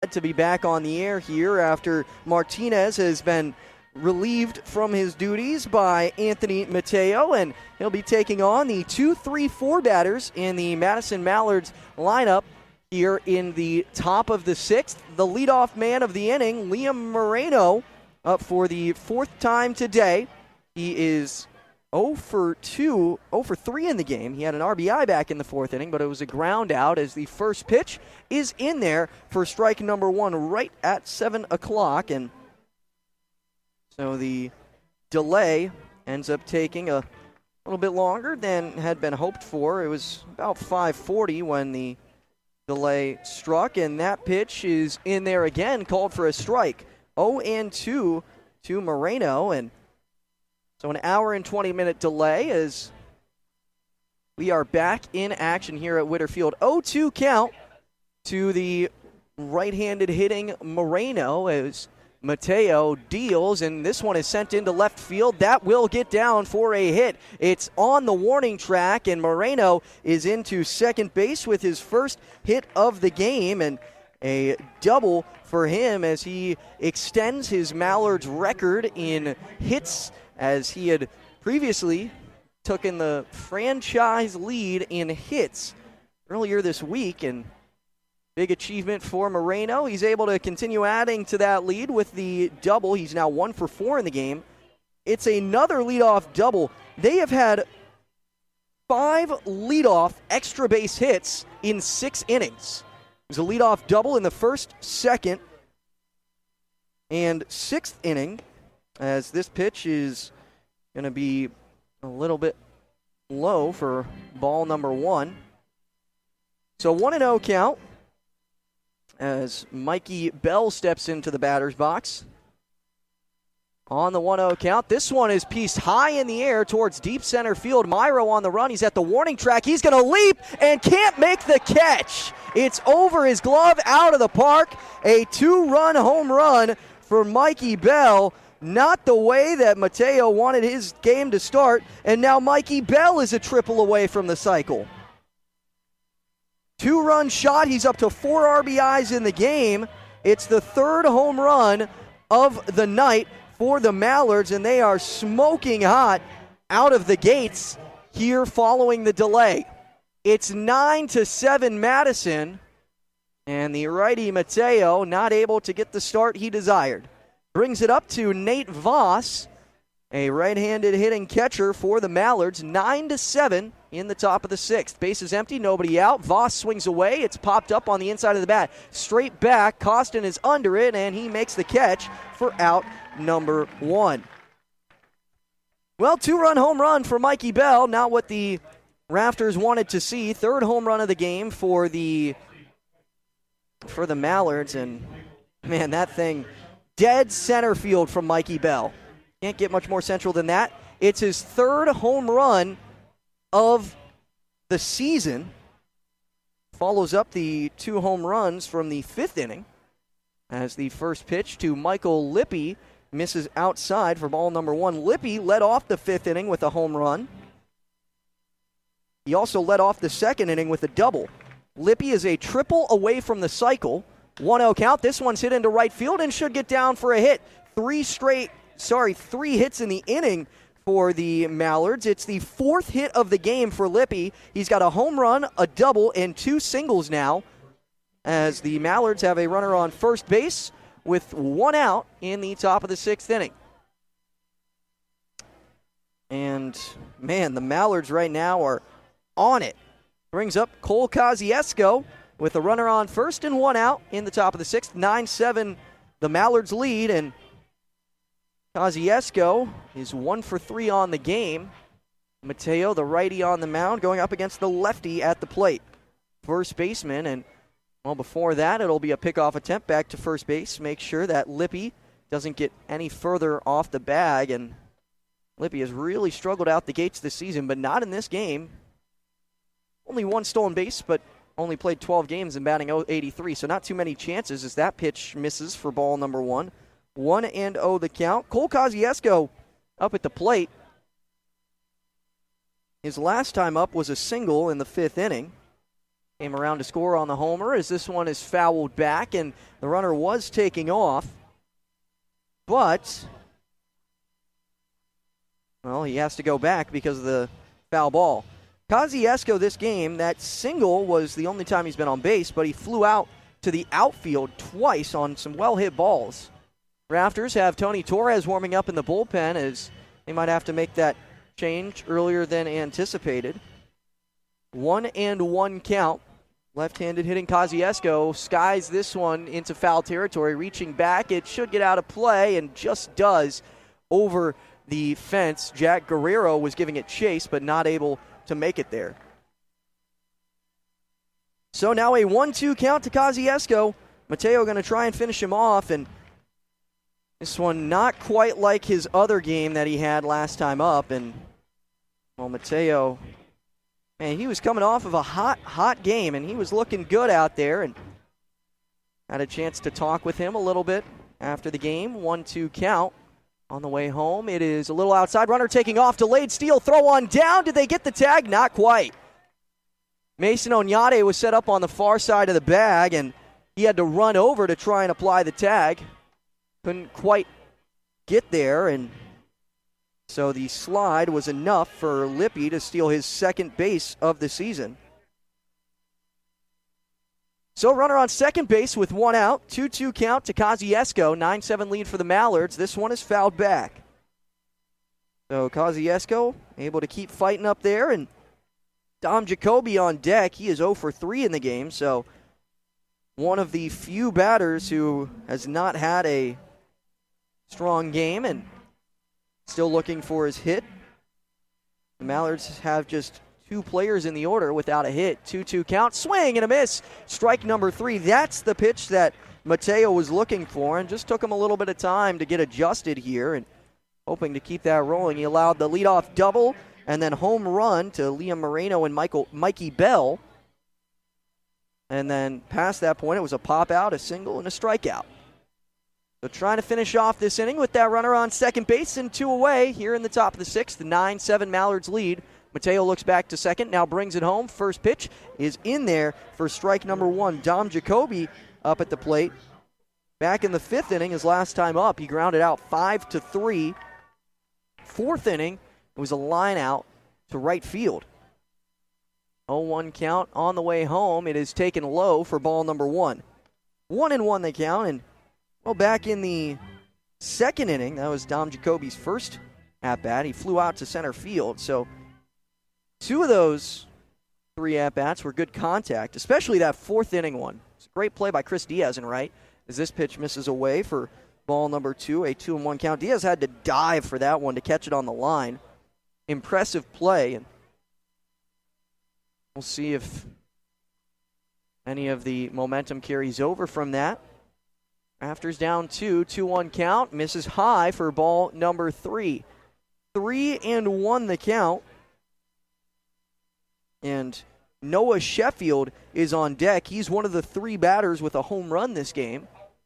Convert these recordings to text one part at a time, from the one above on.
glad to be back on the air here after Martinez has been relieved from his duties by Anthony Mateo, and he'll be taking on the 2-3-4 batters in the Madison Mallards lineup here in the top of the sixth. The leadoff man of the inning, Liam Moreno, up for the fourth time today. He is 0 for 3 in the game. He had an RBI back in the fourth inning, but it was a ground out as the first pitch is in there for strike number one right at 7 o'clock. And so the delay ends up taking a little bit longer than had been hoped for. It was about 5:40 when the delay struck, and that pitch is in there again, called for a strike. 0-2 to Moreno, and so an hour and 20-minute delay as we are back in action here at Witter Field. 0-2 count to the right-handed hitting Moreno as Mateo deals, and this one is sent into left field. That will get down for a hit. It's on the warning track, and Moreno is into second base with his first hit of the game, and a double for him as he extends his Mallards record in hits, as he had previously taken the franchise lead in hits earlier this week. And big achievement for Moreno. He's able to continue adding to that lead with the double. He's now 1 for 4 in the game. It's another leadoff double. They have had 5 leadoff extra base hits in 6 innings. It was a leadoff double in the first, second, and 6th inning, as this pitch is going to be a little bit low for ball number 1. So 1-0 count as Mikey Bell steps into the batter's box. On the 1-0 count, this one is pieced high in the air towards deep center field. Myro on the run. He's at the warning track. He's going to leap and can't make the catch. It's over his glove, out of the park. A 2-run home run for Mikey Bell. Not the way that Mateo wanted his game to start, and now Mikey Bell is a triple away from the cycle. 2-run shot. He's up to 4 RBIs in the game. It's the 3rd home run of the night for the Mallards, and they are smoking hot out of the gates here following the delay. It's 9-7 Madison, and the righty Mateo not able to get the start he desired. Brings it up to Nate Voss, a right-handed hitting catcher for the Mallards. 9-7 in the top of the 6th. Base is empty, nobody out. Voss swings away. It's popped up on the inside of the bat. Straight back. Costin is under it, and he makes the catch for out number 1. Well, 2-run home run for Mikey Bell. Not what the Rafters wanted to see. 3rd home run of the game for the Mallards, and man, that thing dead center field from Mikey Bell. Can't get much more central than that. It's his 3rd home run of the season. Follows up the 2 home runs from the 5th inning as the first pitch to Michael Lippy misses outside for ball number 1. Lippy led off the 5th inning with a home run. He also led off the 2nd inning with a double. Lippy is a triple away from the cycle. 1-0 count. This one's hit into right field and should get down for a hit. 3 hits in the inning for the Mallards. It's the 4th hit of the game for Lippy. He's got a home run, a double, and 2 singles now, as the Mallards have a runner on first base with 1 out in the top of the 6th inning. And, man, the Mallards right now are on it. Brings up Cole Kosciuszko with a runner on first and 1 out in the top of the 6th. 9-7 the Mallards lead, and Kosciuszko is 1 for 3 on the game. Mateo, the righty on the mound, going up against the lefty at the plate. First baseman, and well, before that, it'll be a pickoff attempt back to first base. Make sure that Lippy doesn't get any further off the bag, and Lippy has really struggled out the gates this season, but not in this game. Only 1 stolen base, but only played 12 games and batting .083, so not too many chances as that pitch misses for ball number 1. 1-0 the count. Cole Kosciuszko up at the plate. His last time up was a single in the 5th inning. came around to score on the homer as this one is fouled back, and the runner was taking off. But, well, he has to go back because of the foul ball. Kosciuszko this game, that single was the only time he's been on base, but he flew out to the outfield twice on some well-hit balls. Rafters have Tony Torres warming up in the bullpen as they might have to make that change earlier than anticipated. 1-1 count. Left-handed hitting Kosciuszko skies this one into foul territory, reaching back. It should get out of play and just does over the fence. Jack Guerrero was giving it chase but not able to make it there. So now a 1-2 count to Kosciuszko. Mateo going to try and finish him off, and this one not quite like his other game that he had last time up. And, well, Mateo, man, he was coming off of a hot game, and he was looking good out there, and had a chance to talk with him a little bit after the game. 1-2 count. On the way home, it is a little outside. Runner taking off, delayed steal, throw on down. Did they get the tag? Not quite. Mason Oñate was set up on the far side of the bag, and he had to run over to try and apply the tag. Couldn't quite get there, and so the slide was enough for Lippy to steal his second base of the season. So runner on second base with one out. 2-2 count to Kosciuszko. 9-7 lead for the Mallards. This one is fouled back. So Kosciuszko able to keep fighting up there. And Dom Jacoby on deck. He is 0 for 3 in the game. So one of the few batters who has not had a strong game and still looking for his hit. The Mallards have just 2 players in the order without a hit. 2-2 count, swing and a miss. Strike number 3. That's the pitch that Mateo was looking for, and just took him a little bit of time to get adjusted here and hoping to keep that rolling. He allowed the leadoff double and then home run to Liam Moreno and Mikey Bell. And then past that point, it was a pop out, a single, and a strikeout. So trying to finish off this inning with that runner on second base and 2 away here in the top of the 6th. 9-7 Mallards lead. Mateo looks back to second, now brings it home. First pitch is in there for strike number 1. Dom Jacoby up at the plate. Back in the 5th inning, his last time up, he grounded out 5-3. 4th inning, it was a line out to right field. 0-1 count on the way home. It is taken low for ball number 1. 1-1 they count, and well, back in the 2nd inning, that was Dom Jacoby's first at-bat. He flew out to center field, so 2 of those 3 at-bats were good contact, especially that 4th inning one. It's a great play by Chris Diaz in right, as this pitch misses away for ball number 2, a 2-1 count. Diaz had to dive for that one to catch it on the line. Impressive play, and we'll see if any of the momentum carries over from that. Rafters down 2, 2-1 count, misses high for ball number 3. 3-1 the count. And Noah Sheffield is on deck. He's one of the 3 batters with a home run this game.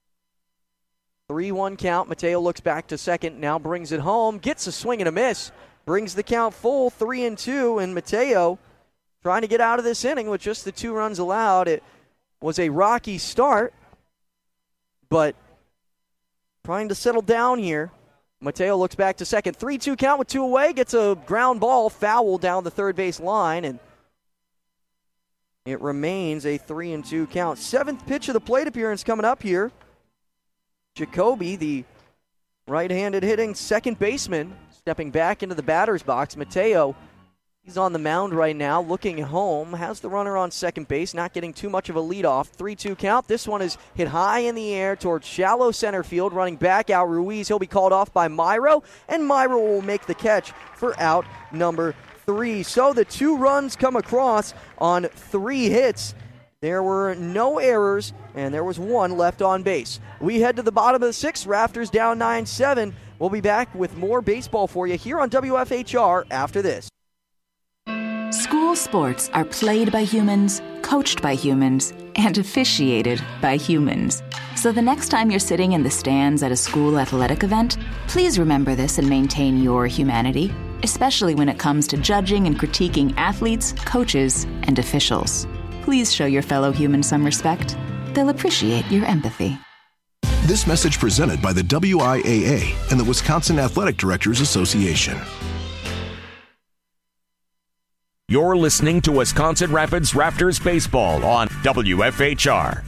3-1 count. Mateo looks back to second, now brings it home. Gets a swing and a miss. Brings the count full, 3-2. And Mateo trying to get out of this inning with just the 2 runs allowed. It was a rocky start, but trying to settle down here. Mateo looks back to second. 3-2 count with 2 away. Gets a ground ball foul down the third base line, and it remains a 3-2 count. 7th pitch of the plate appearance coming up here. Jacoby, the right-handed hitting second baseman, stepping back into the batter's box. Mateo, he's on the mound right now, looking home. Has the runner on second base, not getting too much of a leadoff. 3-2 count. This one is hit high in the air towards shallow center field. Running back out, Ruiz. He'll be called off by Myro, and Myro will make the catch for out number 3. So the 2 runs come across on 3 hits. There were no errors, and there was 1 left on base. We head to the bottom of the 6th. Rafters down 9-7. We'll be back with more baseball for you here on WFHR after this. School sports are played by humans, coached by humans, and officiated by humans. So the next time you're sitting in the stands at a school athletic event, please remember this and maintain your humanity, especially when it comes to judging and critiquing athletes, coaches, and officials. Please show your fellow humans some respect. They'll appreciate your empathy. This message presented by the WIAA and the Wisconsin Athletic Directors Association. You're listening to Wisconsin Rapids Raptors baseball on WFHR.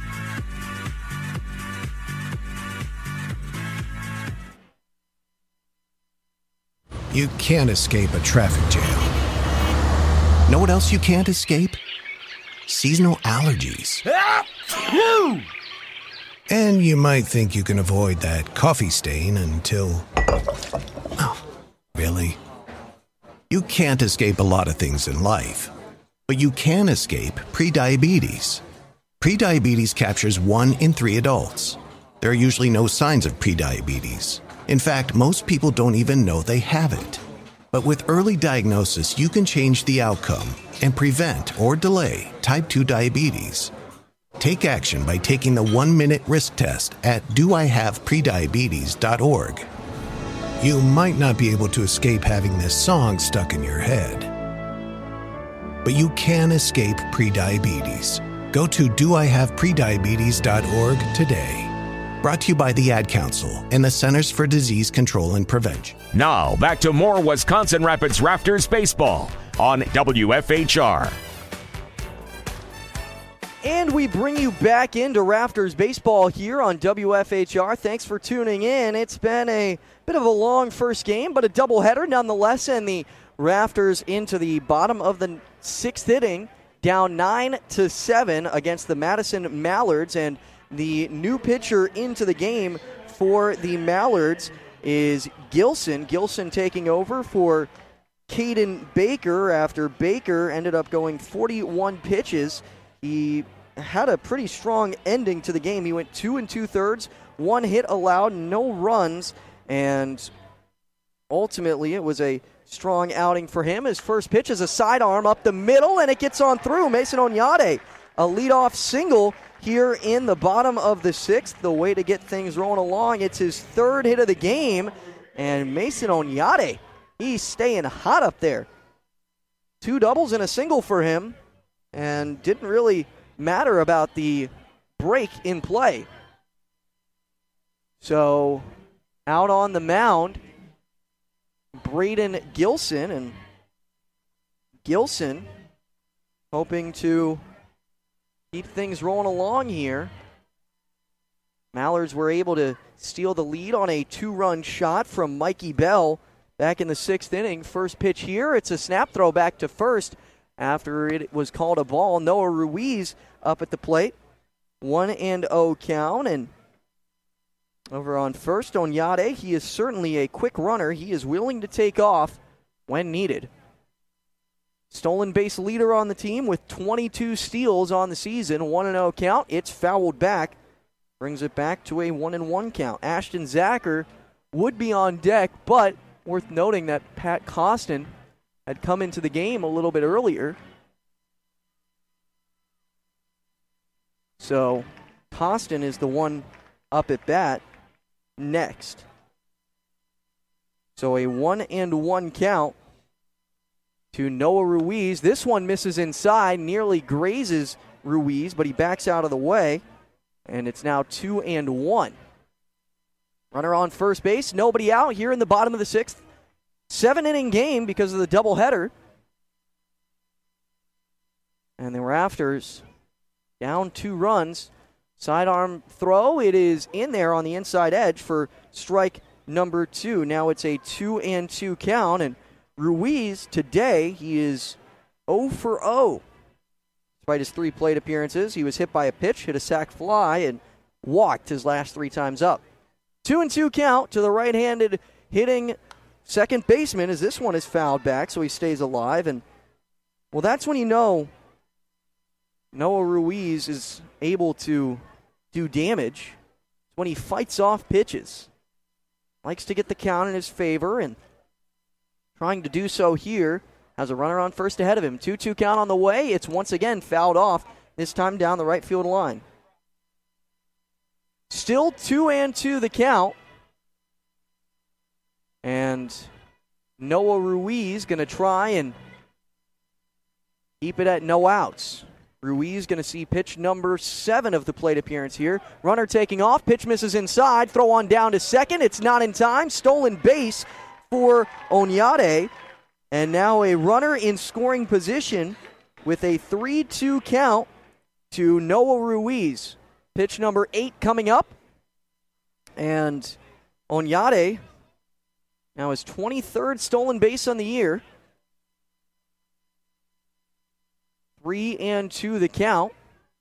You can't escape a traffic jam. Know what else you can't escape? Seasonal allergies. And you might think you can avoid that coffee stain until... Oh, really? You can't escape a lot of things in life, but you can escape prediabetes. Prediabetes captures 1 in 3 adults. There are usually no signs of prediabetes. In fact, most people don't even know they have it. But with early diagnosis, you can change the outcome and prevent or delay type 2 diabetes. Take action by taking the 1-minute risk test at doihaveprediabetes.org. You might not be able to escape having this song stuck in your head, but you can escape prediabetes. Go to doihaveprediabetes.org today. Brought to you by the Ad Council and the Centers for Disease Control and Prevention. Now, back to more Wisconsin Rapids Raptors baseball on WFHR. And we bring you back into Raptors baseball here on WFHR. Thanks for tuning in. It's been a bit of a long first game, but a doubleheader nonetheless. And the Raptors into the bottom of the 6th inning, down 9-7 against the Madison Mallards. And the new pitcher into the game for the Mallards is Gilson. Gilson taking over for Caden Baker after Baker ended up going 41 pitches. He had a pretty strong ending to the game. He went 2 2/3, 1 hit allowed, no runs, and ultimately it was a strong outing for him. His first pitch is a sidearm up the middle, and it gets on through. Mason Onyate, a leadoff single here in the bottom of the 6th. The way to get things rolling along. It's his 3rd hit of the game, and Mason Onyate, he's staying hot up there. 2 doubles and a single for him. And didn't really matter about the break in play. So, out on the mound, Braden Gilson. And Gilson hoping to keep things rolling along here. Mallards were able to steal the lead on a 2-run shot from Mikey Bell back in the 6th inning. First pitch here, it's a snap throw back to first. After it was called a ball, Noah Ruiz up at the plate. 1-0 count. And over on first, Onyate, he is certainly a quick runner. He is willing to take off when needed. Stolen base leader on the team with 22 steals on the season. 1-0 count. It's fouled back. Brings it back to a 1-1 count. Ashton Zacher would be on deck, but worth noting that Pat Costin had come into the game a little bit earlier. So Costin is the one up at bat next. So a 1-1 count to Noah Ruiz. This one misses inside, nearly grazes Ruiz, but he backs out of the way. And it's now 2-1. Runner on first base, nobody out here in the bottom of the 6th. 7-inning game because of the doubleheader. And the Raptors down 2 runs. Sidearm throw. It is in there on the inside edge for strike number 2. Now it's a 2-2 count. And Ruiz today, he is 0 for 0. Despite his 3 plate appearances, he was hit by a pitch, hit a sac fly, and walked his last 3 times up. 2-2 count to the right-handed hitting second baseman as this one is fouled back, so he stays alive. And, well, that's when you know Noah Ruiz is able to do damage. It's when he fights off pitches. Likes to get the count in his favor, and trying to do so here. Has a runner on first ahead of him. 2-2 count on the way. It's once again fouled off, this time down the right field line. Still 2-2 the count. And Noah Ruiz going to try and keep it at no outs. Ruiz going to see pitch number 7 of the plate appearance here. Runner taking off. Pitch misses inside. Throw on down to second. It's not in time. Stolen base for Oñate. And now a runner in scoring position with a 3-2 count to Noah Ruiz. Pitch number 8 coming up. And Oñate now his 23rd stolen base on the year. 3-2 the count.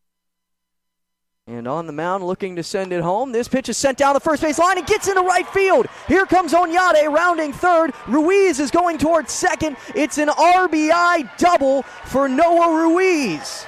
And on the mound looking to send it home. This pitch is sent down the first base line and gets into right field. Here comes Oñate rounding third. Ruiz is going towards second. It's an RBI double for Noah Ruiz.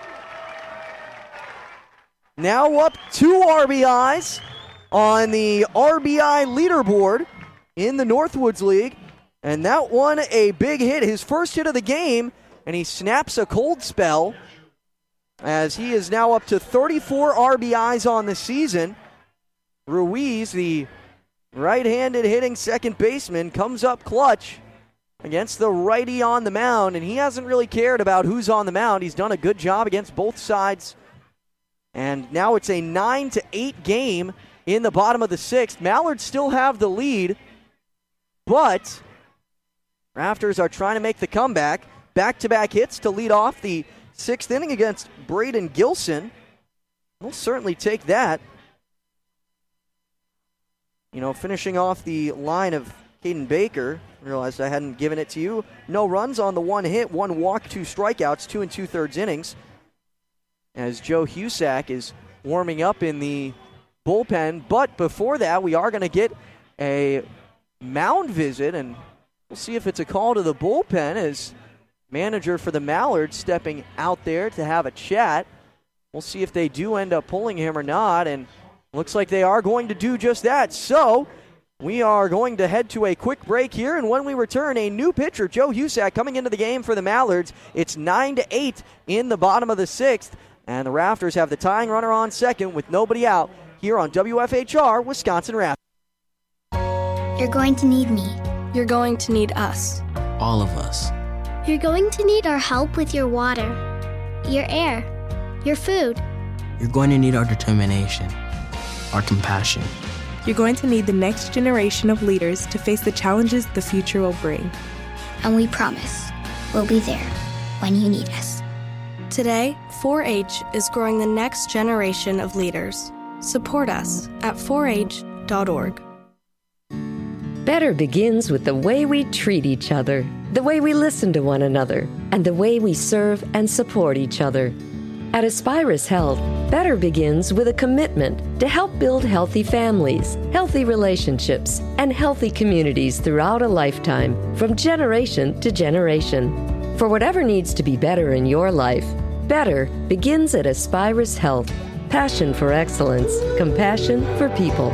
Now up 2 RBIs on the RBI leaderboard in the Northwoods League. And that one a big hit, his first hit of the game. And he snaps a cold spell as he is now up to 34 RBIs on the season. Ruiz, the right-handed hitting second baseman, comes up clutch against the righty on the mound, and he hasn't really cared about who's on the mound. He's done a good job against both sides. And now it's a 9-8 game in the bottom of the 6th. Mallards still have the lead, but Raptors are trying to make the comeback. Back-to-back hits to lead off the 6th inning against Braden Gilson. We'll certainly take that. You know, finishing off the line of Caden Baker. Realized I hadn't given it to you. No runs on the 1 hit, 1 walk, 2 strikeouts, 2 2/3 innings. As Joe Husak is warming up in the bullpen. But before that, we are going to get a mound visit, and we'll see if it's a call to the bullpen as manager for the Mallards stepping out there to have a chat. We'll see if they do end up pulling him or not, and looks like they are going to do just that. So we are going to head to a quick break here, and when we return, a new pitcher, Joe Husak, coming into the game for the Mallards. It's 9-8 in the bottom of the 6th, and the Raptors have the tying runner on second with nobody out here on WFHR Wisconsin Raptors. You're going to need me. You're going to need us. All of us. You're going to need our help with your water, your air, your food. You're going to need our determination, our compassion. You're going to need the next generation of leaders to face the challenges the future will bring. And we promise we'll be there when you need us. Today, 4-H is growing the next generation of leaders. Support us at 4h.org. Better begins with the way we treat each other, the way we listen to one another, and the way we serve and support each other. At Aspirus Health, better begins with a commitment to help build healthy families, healthy relationships, and healthy communities throughout a lifetime, from generation to generation. For whatever needs to be better in your life, better begins at Aspirus Health. Passion for excellence, compassion for people.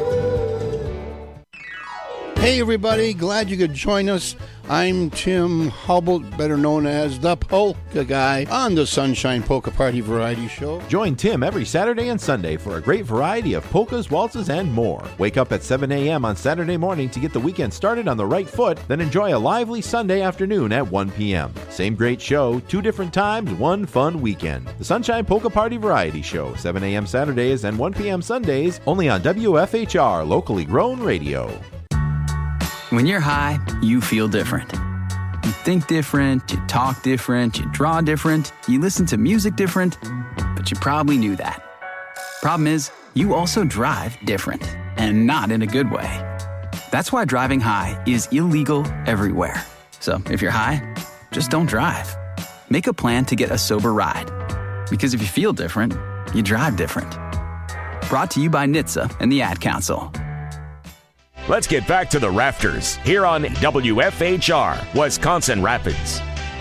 Hey everybody, glad you could join us. I'm Tim Hubble, better known as the Polka Guy, on the Sunshine Polka Party Variety Show. Join Tim every Saturday and Sunday for a great variety of polkas, waltzes, and more. Wake up at 7 a.m. on Saturday morning to get the weekend started on the right foot, then enjoy a lively Sunday afternoon at 1 p.m. Same great show, 2 different times, 1 fun weekend. The Sunshine Polka Party Variety Show, 7 a.m. Saturdays and 1 p.m. Sundays, only on WFHR, locally grown radio. When you're high, you feel different. You think different, you talk different, you draw different, you listen to music different, but you probably knew that. Problem is, you also drive different, and not in a good way. That's why driving high is illegal everywhere. So if you're high, just don't drive. Make a plan to get a sober ride. Because if you feel different, you drive different. Brought to you by NHTSA and the Ad Council. Let's get back to the Rafters here on WFHR, Wisconsin Rapids.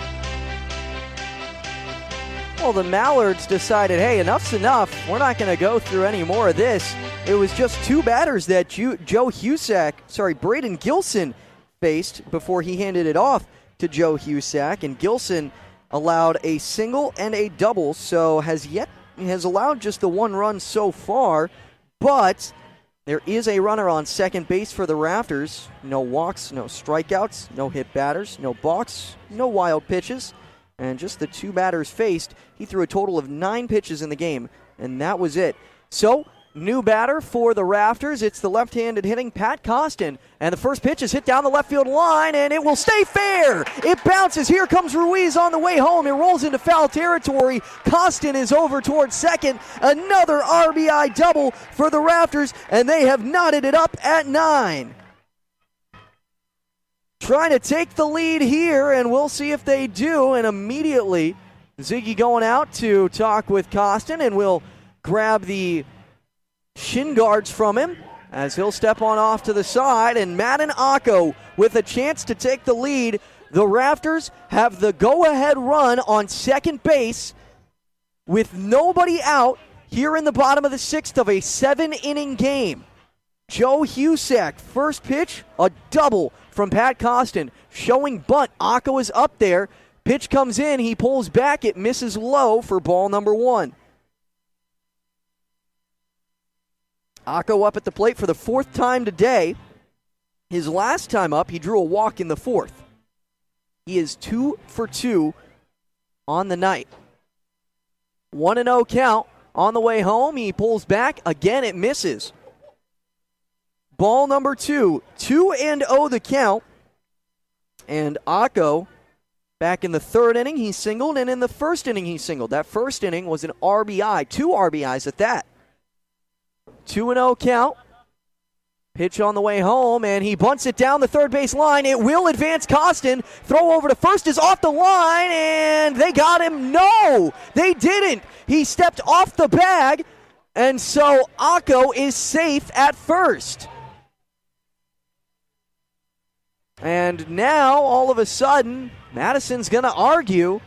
Well, the Mallards decided, hey, enough's enough. We're not going to go through any more of this. It was just 2 batters that Braden Gilson faced before he handed it off to Joe Husak, and Gilson allowed a single and a double, so has allowed just the 1 run so far, but there is a runner on second base for the Raptors. No walks, no strikeouts, no hit batters, no balks, no wild pitches. And just the 2 batters faced, he threw a total of 9 pitches in the game, and that was it. So, new batter for the Rafters. It's the left-handed hitting Pat Costin. And the first pitch is hit down the left field line, and it will stay fair. It bounces. Here comes Ruiz on the way home. It rolls into foul territory. Costin is over towards second. Another RBI double for the Rafters, and they have knotted it up at 9. Trying to take the lead here, and we'll see if they do. And immediately, Ziggy going out to talk with Costin, and we'll grab the shin guards from him as he'll step on off to the side. And Madden Akko with a chance to take the lead. The Rafters have the go-ahead run on second base with nobody out here in the bottom of the 6th of a 7-inning game. Joe Husak, first pitch, a double from Pat Costin, showing bunt. Akko is up there. Pitch comes in. He pulls back. It misses low for ball number 1. Akko up at the plate for the 4th time today. His last time up, he drew a walk in the 4th. He is 2 for 2 on the night. 1-0 count on the way home. He pulls back. Again, it misses. Ball number 2, 2-0 the count. And Akko, back in the 3rd inning, he singled, and in the 1st inning, he singled. That 1st inning was an RBI, 2 RBIs at that. 2-0 count. Pitch on the way home, and he bunts it down the third base line. It will advance Costin. Throw over to first is off the line, and they got him. No, they didn't. He stepped off the bag, and so Akko is safe at first. And now, all of a sudden, Madison's going to argue.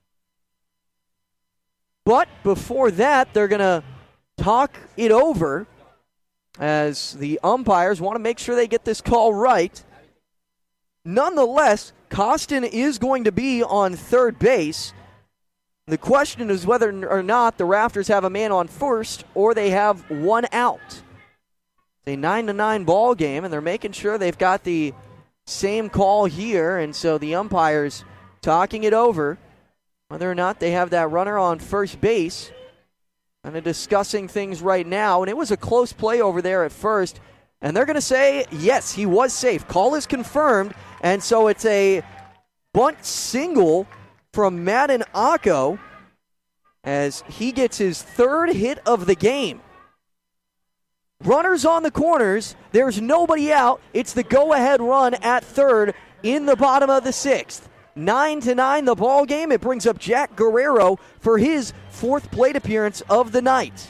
But before that, they're going to talk it over as the umpires want to make sure they get this call right. Nonetheless, Costin is going to be on third base. The question is whether or not the Rafters have a man on first or they have one out. It's a 9-9 ball game, and they're making sure they've got the same call here, and so the umpires talking it over, whether or not they have that runner on first base, and discussing things right now. And it was a close play over there at first, and they're going to say, yes, he was safe. Call is confirmed, and so it's a bunt single from Madden Akko as he gets his 3rd hit of the game. Runners on the corners. There's nobody out. It's the go-ahead run at third in the bottom of the 6th. 9-9 the ball game. It brings up Jack Guerrero for his 4th plate appearance of the night.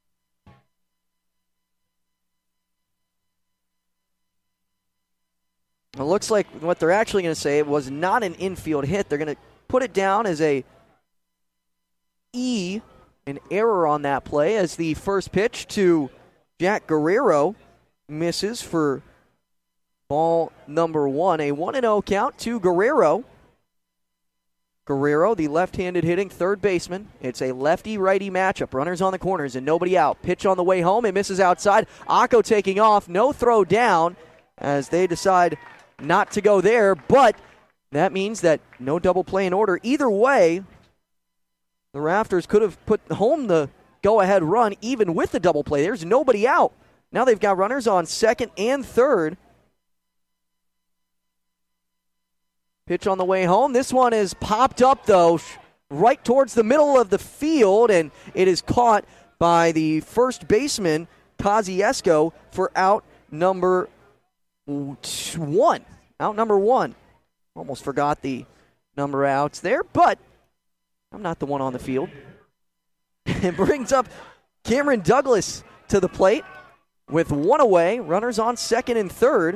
It looks like what they're actually going to say was not an infield hit. They're going to put it down as an error on that play, as the first pitch to Jack Guerrero misses for ball number 1. A 1-0 count to Guerrero. Guerrero, the left-handed hitting third baseman. It's a lefty-righty matchup. Runners on the corners and nobody out. Pitch on the way home. It misses outside. Akko taking off. No throw down as they decide not to go there. But that means that no double play in order. Either way, the Rafters could have put home the go-ahead run even with the double play. There's nobody out. Now they've got runners on second and third. Pitch on the way home. This one is popped up, though, right towards the middle of the field, and it is caught by the first baseman, Kosciuszko, for out number 1. Out number 1. Almost forgot the number of outs there, but I'm not the one on the field. It brings up Cameron Douglas to the plate with 1 away. Runners on second and third.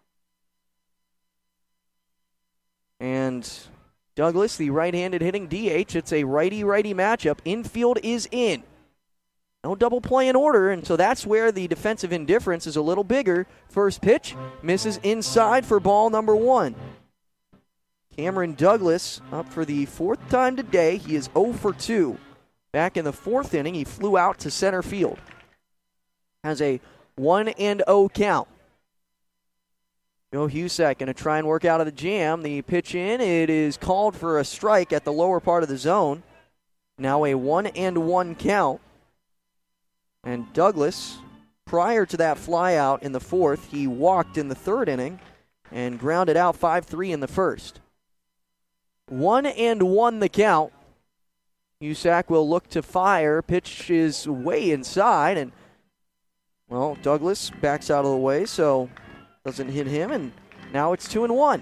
And Douglas, the right-handed hitting DH, it's a righty-righty matchup. Infield is in. No double play in order, and so that's where the defensive indifference is a little bigger. First pitch misses inside for ball number 1. Cameron Douglas up for the 4th time today. He is 0 for 2. Back in the 4th inning, he flew out to center field. Has a 1-0 count. Joe Husak going to try and work out of the jam. The pitch in, it is called for a strike at the lower part of the zone. Now a 1-1 count. And Douglas, prior to that flyout in the fourth, he walked in the third inning and grounded out 5-3 in the first. 1-1 the count. Husak will look to fire. Pitch is way inside, and, well, Douglas backs out of the way, so doesn't hit him, and now it's 2-1.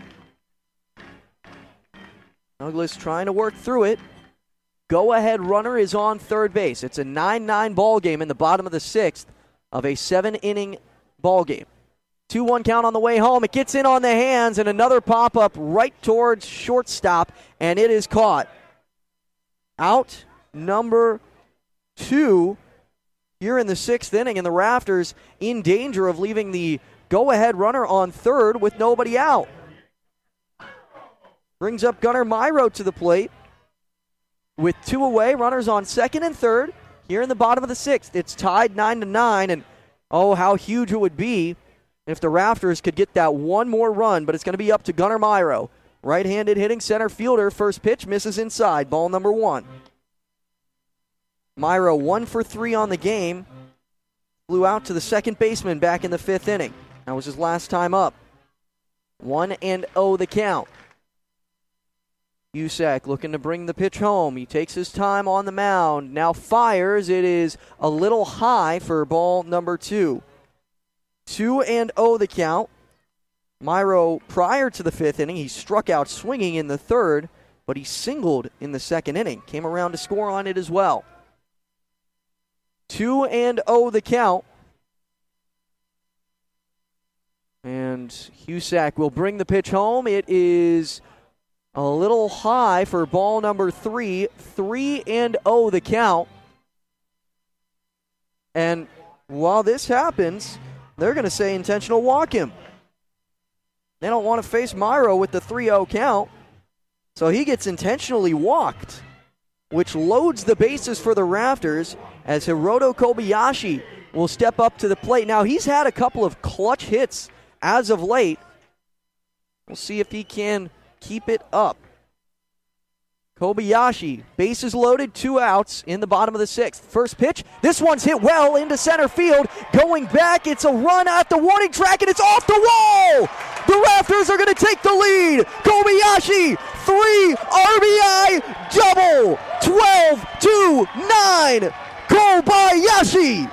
Douglas trying to work through it. Go-ahead runner is on third base. It's a 9-9 ball game in the bottom of the sixth of a 7-inning ball game. 2-1 count on the way home. It gets in on the hands, and another pop-up right towards shortstop, and it is caught. Out number 2 here in the sixth inning, and the Rafters in danger of leaving the go-ahead runner on third with nobody out. Brings up Gunnar Myro to the plate. With 2 away, runners on second and third here in the bottom of the sixth. It's tied 9-9, and oh, how huge it would be if the Rafters could get that one more run, but it's going to be up to Gunnar Myro. Right-handed hitting center fielder. First pitch misses inside. Ball number 1. Myro 1 for 3 on the game. Flew out to the second baseman back in the fifth inning. That was his last time up. 1-0 the count. Husak looking to bring the pitch home. He takes his time on the mound. Now fires. It is a little high for ball number 2. 2-0 the count. Myro, prior to the fifth inning, he struck out swinging in the third, but he singled in the second inning. Came around to score on it as well. 2-0 the count. And Husak will bring the pitch home. It is a little high for ball number 3. 3-0 the count. And while this happens, they're going to say intentional walk him. They don't want to face Myro with the 3-0 count. So he gets intentionally walked, which loads the bases for the Rafters as Hiroto Kobayashi will step up to the plate. Now, he's had a couple of clutch hits as of late. We'll see if he can keep it up. Kobayashi, bases loaded, 2 outs in the bottom of the sixth. First pitch, this one's hit well into center field. Going back, it's a run at the warning track, and it's off the wall! The Rafters are going to take the lead. Kobayashi, 3 RBI double, 12-9. Kobayashi!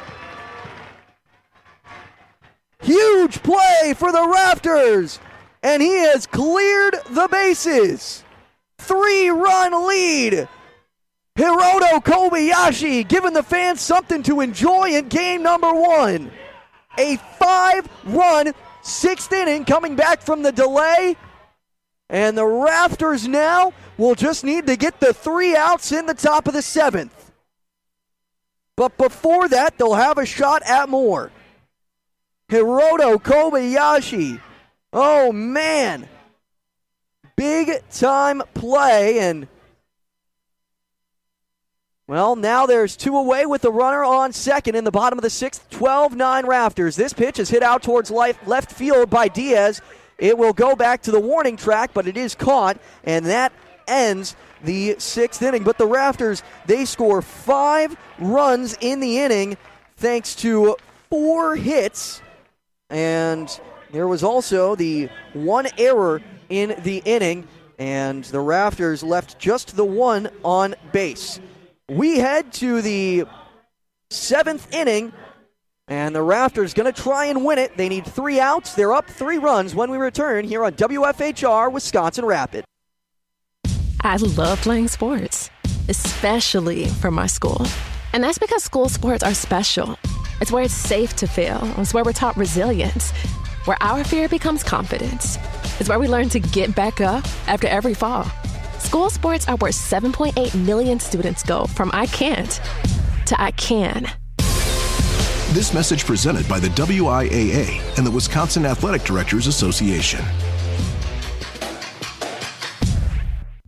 Huge play for the Rafters, and he has cleared the bases. 3-run lead. Hiroto Kobayashi giving the fans something to enjoy in game number 1. A 5-run sixth inning coming back from the delay. And the Rafters now will just need to get the 3 outs in the top of the 7th. But before that, they'll have a shot at more. Hiroto Kobayashi. Oh, man. Big-time play, and, well, now there's 2 away with the runner on second in the bottom of the sixth. 12-9 Rafters. This pitch is hit out towards left field by Diaz. It will go back to the warning track, but it is caught, and that ends the sixth inning. But the Rafters, they score 5 runs in the inning thanks to 4 hits, and there was also the 1 error in the inning, and the Rafters left just the 1 on base. We head to the 7th inning, and the Rafters going to try and win it. They need 3 outs. They're up 3 runs when we return here on WFHR Wisconsin Rapid. I love playing sports, especially for my school. And that's because school sports are special. It's where it's safe to fail. It's where we're taught resilience, where our fear becomes confidence. It's where we learn to get back up after every fall. School sports are where 7.8 million students go from I can't to I can. This message presented by the WIAA and the Wisconsin Athletic Directors Association.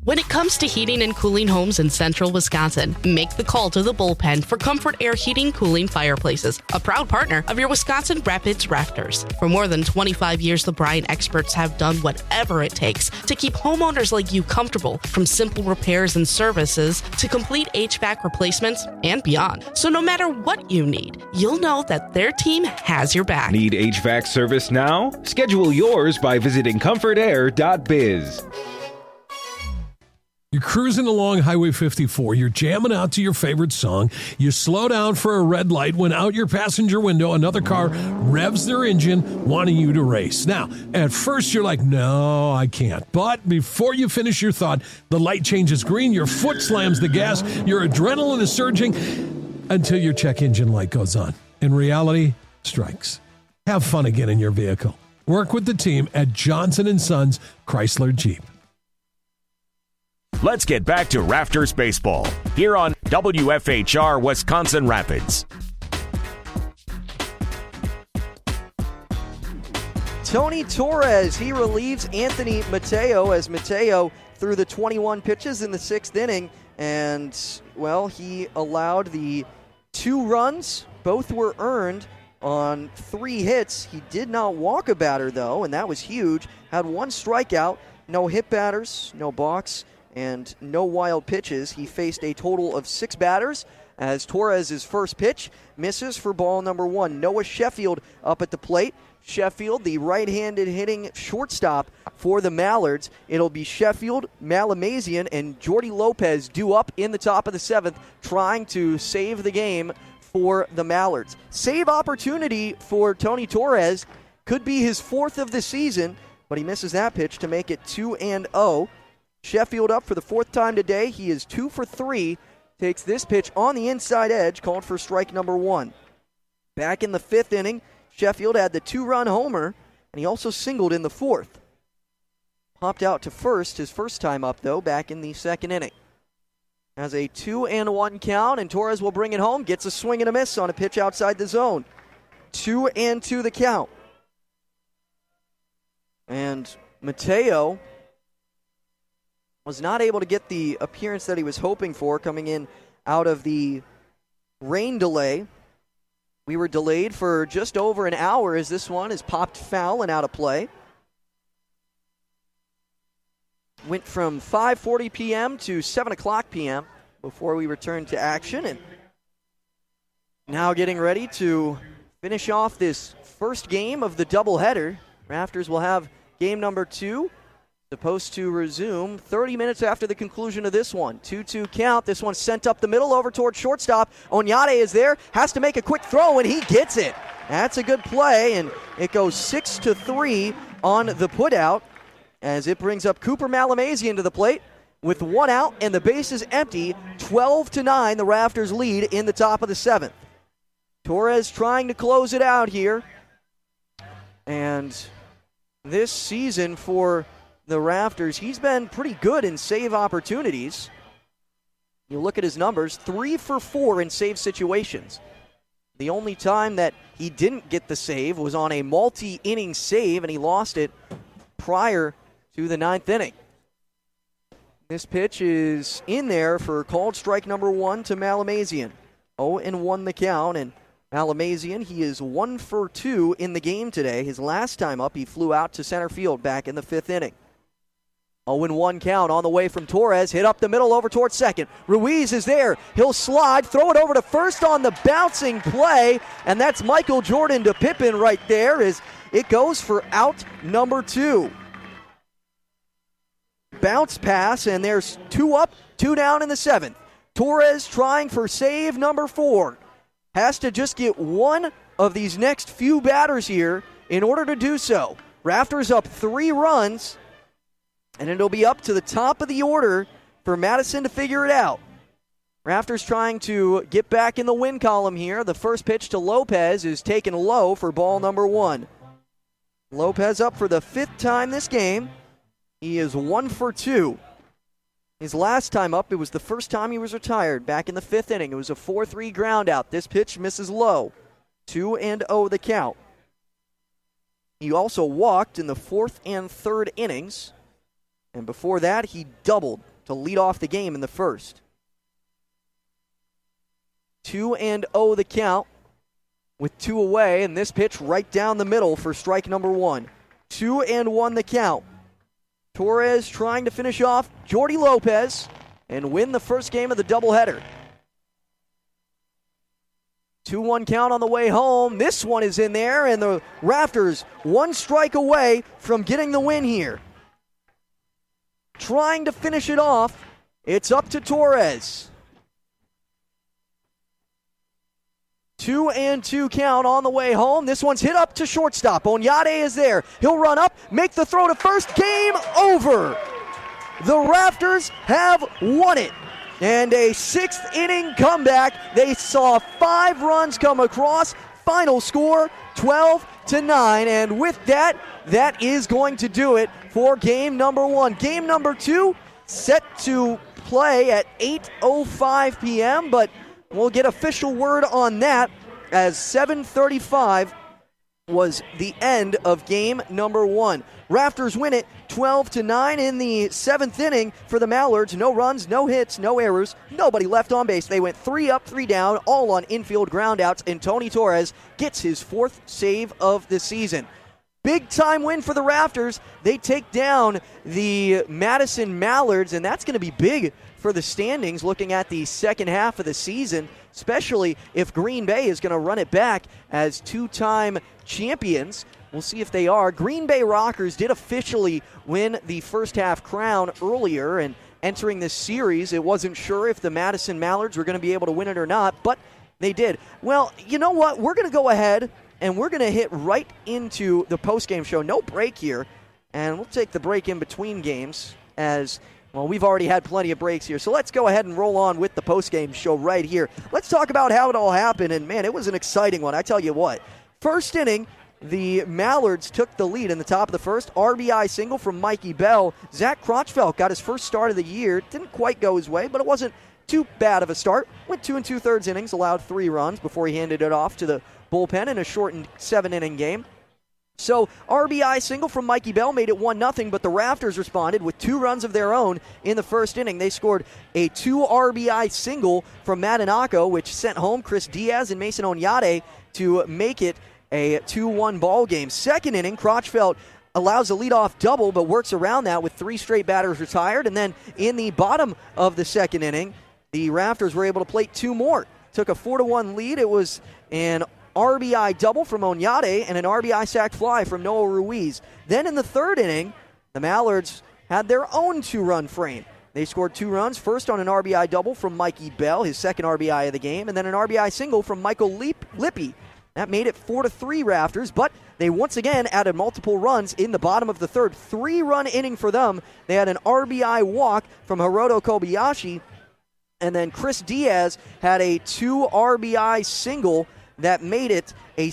When it comes to heating and cooling homes in central Wisconsin, make the call to the Bullpen for Comfort Air Heating Cooling Fireplaces, a proud partner of your Wisconsin Rapids Rafters. For more than 25 years, the Bryant experts have done whatever it takes to keep homeowners like you comfortable, from simple repairs and services to complete HVAC replacements and beyond. So no matter what you need, you'll know that their team has your back. Need HVAC service now? Schedule yours by visiting comfortair.biz. You're cruising along Highway 54. You're jamming out to your favorite song. You slow down for a red light when out your passenger window, another car revs their engine, wanting you to race. Now, at first you're like, no, I can't. But before you finish your thought, the light changes green, your foot slams the gas, your adrenaline is surging until your check engine light goes on. And reality strikes. Have fun again in your vehicle. Work with the team at Johnson & Sons Chrysler Jeep. Let's get back to Rafters Baseball here on WFHR Wisconsin Rapids. Tony Torres, he relieves Anthony Mateo as Mateo threw the 21 pitches in the 6th inning. And, well, he allowed the 2 runs. Both were earned on 3 hits. He did not walk a batter, though, and that was huge. Had 1 strikeout, no hit batters, no balks, and no wild pitches. He faced a total of 6 batters as Torres' first pitch misses for ball number 1. Noah Sheffield up at the plate. Sheffield, the right-handed hitting shortstop for the Mallards. It'll be Sheffield, Malamazian, and Jordy Lopez due up in the top of the 7th, trying to save the game for the Mallards. Save opportunity for Tony Torres. Could be his 4th of the season, but he misses that pitch to make it 2-0. Sheffield up for the 4th time today. He is 2 for 3. Takes this pitch on the inside edge, called for strike number 1. Back in the 5th inning, Sheffield had the 2-run homer, and he also singled in the 4th. Popped out to first, his first time up, though, back in the 2nd inning. Has a 2-1 count, and Torres will bring it home. Gets a swing and a miss on a pitch outside the zone. 2-2 the count. And Mateo was not able to get the appearance that he was hoping for coming in out of the rain delay. We were delayed for just over an hour as this one is popped foul and out of play. Went from 5:40 p.m. to 7 o'clock p.m. before we returned to action. And now getting ready to finish off this first game of the doubleheader. Rafters will have game number 2. Supposed to resume 30 minutes after the conclusion of this one. 2-2 count. This one sent up the middle over towards shortstop. Onyate is there. Has to make a quick throw, and he gets it. That's a good play, and it goes 6-3 on the putout as it brings up Cooper Malamazian to the plate with 1 out and the bases empty. 12-9, the Rafters lead in the top of the 7th. Torres trying to close it out here. And this season for the Rafters, he's been pretty good in save opportunities. You look at his numbers, 3 for 4 in save situations. The only time that he didn't get the save was on a multi-inning save, and he lost it prior to the 9th inning. This pitch is in there for called strike number 1 to Malamazian. 0-1 the count, and Malamazian, he is 1 for 2 in the game today. His last time up, he flew out to center field back in the 5th inning. 0-1 count on the way from Torres. Hit up the middle over towards second. Ruiz is there. He'll slide, throw it over to first on the bouncing play, and that's Michael Jordan to Pippin right there as it goes for out number 2. Bounce pass, and there's 2 up, 2 down in the 7th. Torres trying for save number 4. Has to just get one of these next few batters here in order to do so. Rafters up 3 runs. And it'll be up to the top of the order for Madison to figure it out. Rafters trying to get back in the win column here. The first pitch to Lopez is taken low for ball number 1. Lopez up for the 5th time this game. He is 1 for 2. His last time up, it was the first time he was retired back in the 5th inning. It was a 4-3 ground out. This pitch misses low. 2-0 the count. He also walked in the 4th and 3rd innings. And before that, he doubled to lead off the game in the first. 2-0 the count with 2 away, and this pitch right down the middle for strike number 1. 2-1 the count. Torres trying to finish off Jordy Lopez and win the first game of the doubleheader. 2-1 count on the way home. This one is in there, and the Rafters 1 strike away from getting the win here. Trying to finish it off, it's up to Torres. 2-2 count on the way home. This one's hit up to shortstop. Onyate is there. He'll run up, make the throw to first. Game over. The Rafters have won it. And a 6th inning comeback. They saw 5 runs come across. Final score 12-9. And with that, that is going to do it for game number 1. Game number 2 set to play at 8:05 p.m., but we'll get official word on that as 7:35 was the end of game number 1. Rafters win it 12-9 in the 7th inning for the Mallards. No runs, no hits, no errors, nobody left on base. They went 3 up, 3 down, all on infield groundouts, and Tony Torres gets his 4th save of the season. Big time win for the Rafters. They take down the Madison Mallards, and that's going to be big for the standings looking at the second half of the season, especially if Green Bay is going to run it back as 2-time champions. We'll see if they are. Green Bay Rockers did officially win the first half crown earlier, and entering this series, it wasn't sure if the Madison Mallards were going to be able to win it or not, but they did. Well, you know what? We're going to go ahead and we're going to hit right into the postgame show. No break here, and we'll take the break in between games as, well, we've already had plenty of breaks here. So let's go ahead and roll on with the postgame show right here. Let's talk about how it all happened, and man, it was an exciting one. I tell you what. First inning, the Mallards took the lead in the top of the first. RBI single from Mikey Bell. Zach Crotchfeld got his first start of the year. Didn't quite go his way, but it wasn't too bad of a start. Went 2 2/3 innings, allowed 3 runs before he handed it off to the bullpen in a shortened 7-inning game. So RBI single from Mikey Bell made it 1-0, but the Rafters responded with 2 runs of their own in the first inning. They scored a 2 RBI single from Madanako, which sent home Chris Diaz and Mason Onyate to make it a 2-1 ball game. Second inning, Crotchfeld allows a leadoff double, but works around that with 3 straight batters retired. And then in the bottom of the second inning, the Rafters were able to plate 2 more. Took a 4-1 lead. It was an RBI double from Onyate and an RBI sac fly from Noah Ruiz. Then in the third inning, the Mallards had their own 2-run frame. They scored 2 runs, first on an RBI double from Mikey Bell, his second RBI of the game, and then an RBI single from Michael Lippy. That made it 4-3 Rafters, but they once again added multiple runs in the bottom of the third. 3-run inning for them. They had an RBI walk from Hiroto Kobayashi, and then Chris Diaz had a 2 RBI single that made it a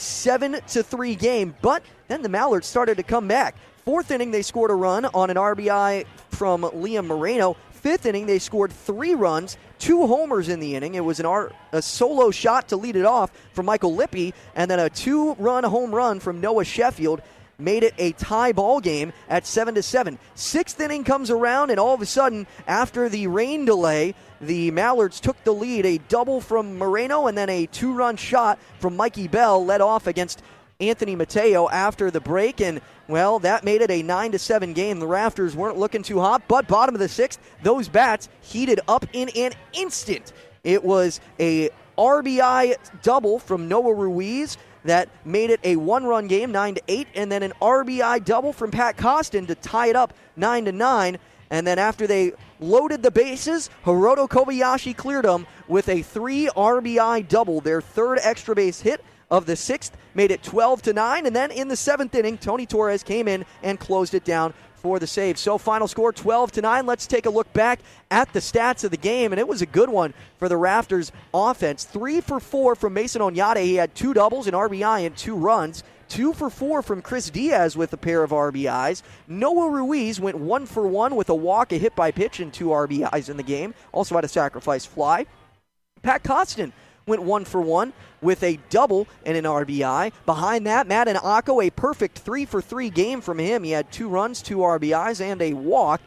7-3 game. But then the Mallards started to come back. Fourth inning, they scored a run on an RBI from Liam Moreno. Fifth inning, they scored 3 runs, 2 homers in the inning. It was a solo shot to lead it off from Michael Lippy, and then a 2-run home run from Noah Sheffield made it a tie ball game at 7-7. Sixth inning comes around, and all of a sudden, after the rain delay, the Mallards took the lead. A double from Moreno and then a 2-run shot from Mikey Bell led off against Anthony Mateo after the break, and well, that made it a 9-7 game. The Rafters weren't looking too hot, but bottom of the 6th, those bats heated up in an instant. It was a RBI double from Noah Ruiz that made it a 1-run game, 9-8, and then an RBI double from Pat Costin to tie it up 9-9. And then after they loaded the bases, Hiroto Kobayashi cleared them with a 3 RBI double, their 3rd extra base hit of the 6th, made it 12-9, and then in the 7th inning, Tony Torres came in and closed it down for the save. So final score 12-9. Let's take a look back at the stats of the game, and it was a good one for the Rafters offense. 3 for 4 from Mason Onyate. He had 2 doubles, an RBI, and 2 runs. 2 for 4 from Chris Diaz with a pair of RBIs. Noah Ruiz went 1 for 1 with a walk, a hit by pitch, and 2 RBIs in the game. Also had a sacrifice fly. Pat Costin went 1 for 1 with a double and an RBI. Behind that, Madanako, a perfect 3 for 3 game from him. He had 2 runs, 2 RBIs, and a walk.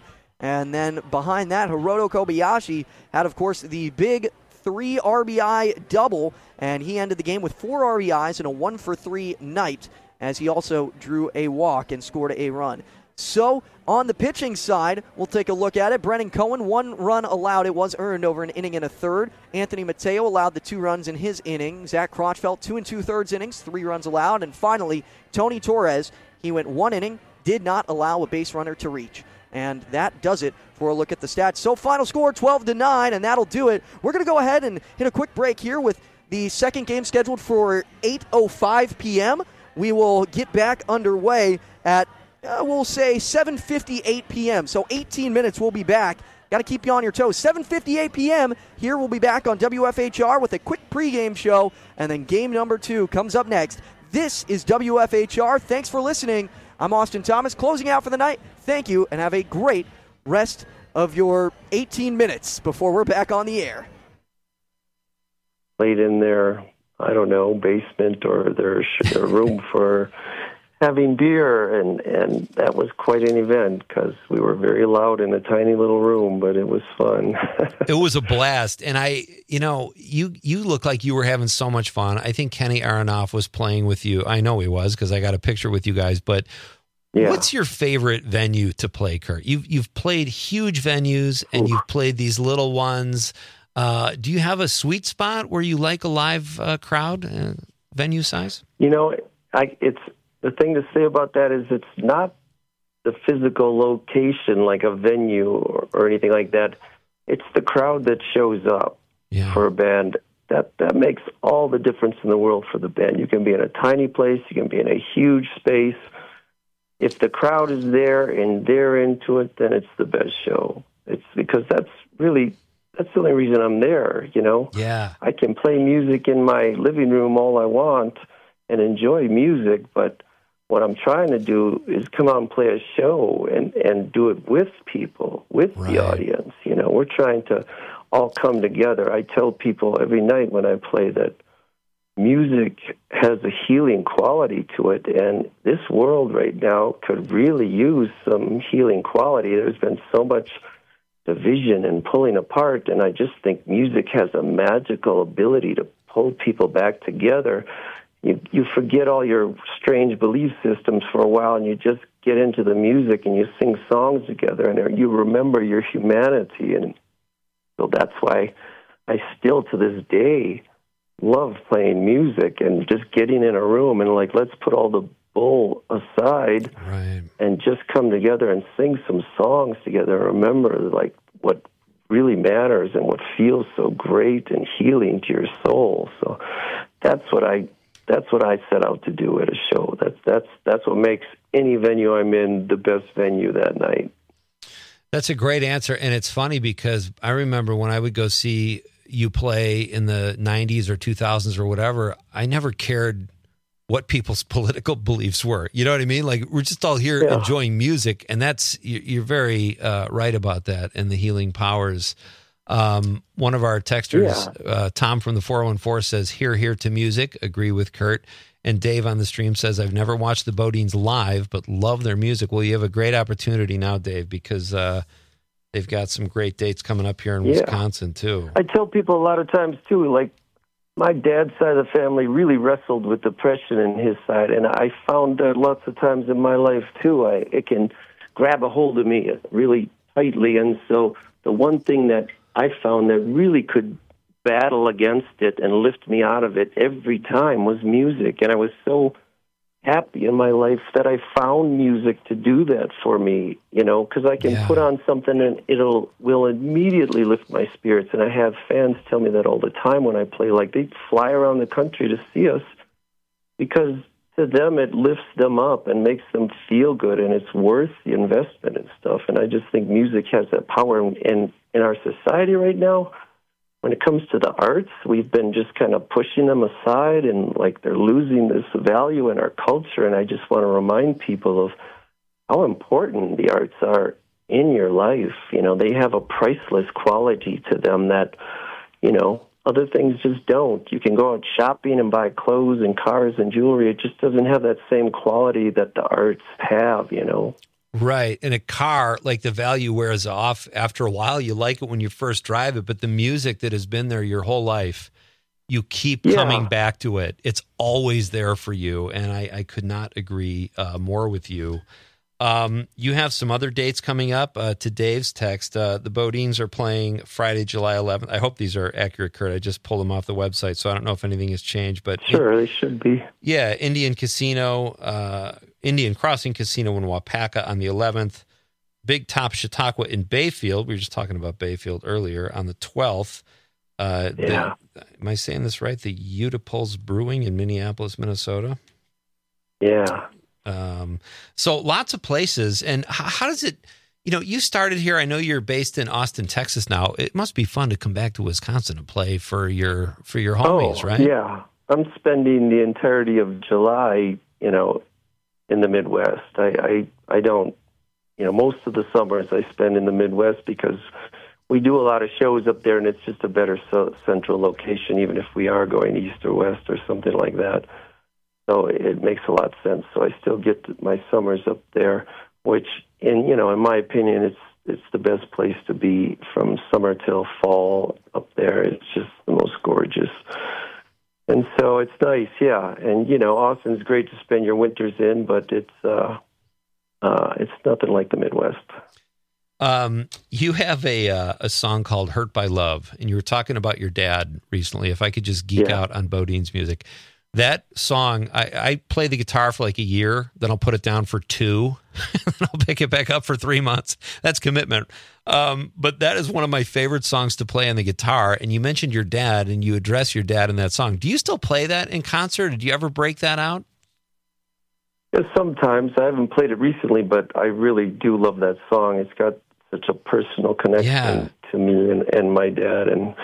And then behind that, Hiroto Kobayashi had, of course, the big 3 RBI double, and he ended the game with 4 RBIs and a 1-for-3 night, as he also drew a walk and scored a run. So, on the pitching side, we'll take a look at it. Brennan Cohen, 1 run allowed. It was earned over an inning and a third. Anthony Mateo allowed the 2 runs in his inning. Zach Crotchfeld, 2 2/3 innings, 3 runs allowed. And finally, Tony Torres, he went 1 inning, did not allow a base runner to reach. And that does it for a look at the stats. So, final score, 12-9, and that'll do it. We're going to go ahead and hit a quick break here with the second game scheduled for 8:05 p.m. We will get back underway at we'll say 7:58 p.m. So 18 minutes, we'll be back. Got to keep you on your toes. 7:58 p.m. Here we'll be back on WFHR with a quick pregame show, and then game number 2 comes up next. This is WFHR. Thanks for listening. I'm Austin Thomas, closing out for the night. Thank you, and have a great rest of your 18 minutes before we're back on the air. Played in their, I don't know, basement or their room for having beer, and that was quite an event because we were very loud in a tiny little room, but it was fun. It was a blast, and you look like you were having so much fun. I think Kenny Aronoff was playing with you. I know he was because I got a picture with you guys, but yeah. What's your favorite venue to play, Kurt? You've played huge venues, and you've played these little ones. Do you have a sweet spot where you like a live crowd, venue size? It's the thing to say about that is it's not the physical location like a venue or anything like that. It's the crowd that shows up for a band. That makes all the difference in the world for the band. You can be in a tiny place. You can be in a huge space. If the crowd is there and they're into it, then it's the best show. It's because that's the only reason I'm there, Yeah. I can play music in my living room all I want and enjoy music, but what I'm trying to do is come out and play a show and do it with people, with the audience. We're trying to all come together. I tell people every night when I play that music has a healing quality to it, and this world right now could really use some healing quality. There's been so much division and pulling apart, and I just think music has a magical ability to pull people back together. You forget all your strange belief systems for a while, and you just get into the music and you sing songs together, and you remember your humanity. And so that's why I still, to this day, love playing music and just getting in a room and let's put all the bull aside and just come together and sing some songs together and remember what really matters and what feels so great and healing to your soul. So that's what I set out to do at a show. That's what makes any venue I'm in the best venue that night. That's a great answer, and it's funny because I remember when I would go see you play in the 90s or 2000s or whatever, I never cared what people's political beliefs were. You know what I mean? We're just all here enjoying music, and you're very right about that and the healing powers. One of our texters, Tom from the 414 says, hear to music, agree with Kurt. And Dave on the stream says, I've never watched the Bodines live, but love their music. Well, you have a great opportunity now, Dave, because they've got some great dates coming up here in Wisconsin, too. I tell people a lot of times, too, my dad's side of the family really wrestled with depression in his side, and I found that lots of times in my life, too. It can grab a hold of me really tightly, and so the one thing that I found that really could battle against it and lift me out of it every time was music. And I was so happy in my life that I found music to do that for me, because I can put on something and will immediately lift my spirits. And I have fans tell me that all the time when I play. They fly around the country to see us because to them it lifts them up and makes them feel good, and it's worth the investment and stuff. And I just think music has that power. And in our society right now, when it comes to the arts, we've been just kind of pushing them aside, and they're losing this value in our culture. And I just want to remind people of how important the arts are in your life. They have a priceless quality to them that, other things just don't. You can go out shopping and buy clothes and cars and jewelry. It just doesn't have that same quality that the arts have, Right. In a car, like the value wears off after a while. You like it when you first drive it, but the music that has been there your whole life, you keep coming back to it. It's always there for you. And I could not agree more with you. You have some other dates coming up. To Dave's text, the Bodines are playing Friday, July 11th. I hope these are accurate, Kurt. I just pulled them off the website, so I don't know if anything has changed. But sure, they should be. Yeah, Indian Crossing Casino in Wapaka on the 11th. Big Top Chautauqua in Bayfield. We were just talking about Bayfield earlier on the 12th. Am I saying this right? The Utapulse Brewing in Minneapolis, Minnesota. Yeah. So lots of places. And how does it, you started here. I know you're based in Austin, Texas now. It must be fun to come back to Wisconsin to play for your homies, right? Yeah. I'm spending the entirety of July, in the Midwest. I don't, most of the summers I spend in the Midwest because we do a lot of shows up there and it's just a better central location, even if we are going east or west or something like that. So it makes a lot of sense. So I still get my summers up there, which, in my opinion, it's the best place to be from summer till fall up there. It's just the most gorgeous. And so it's nice, yeah. And, Austin's great to spend your winters in, but it's nothing like the Midwest. You have a song called Hurt by Love, and you were talking about your dad recently. If I could just geek out on Bodine's music. That song, I play the guitar for like a year, then I'll put it down for 2, and I'll pick it back up for 3 months. That's commitment. But that is one of my favorite songs to play on the guitar. And you mentioned your dad, and you address your dad in that song. Do you still play that in concert? Did you ever break that out? Yeah, sometimes. I haven't played it recently, but I really do love that song. It's got such a personal connection to me and my dad, and,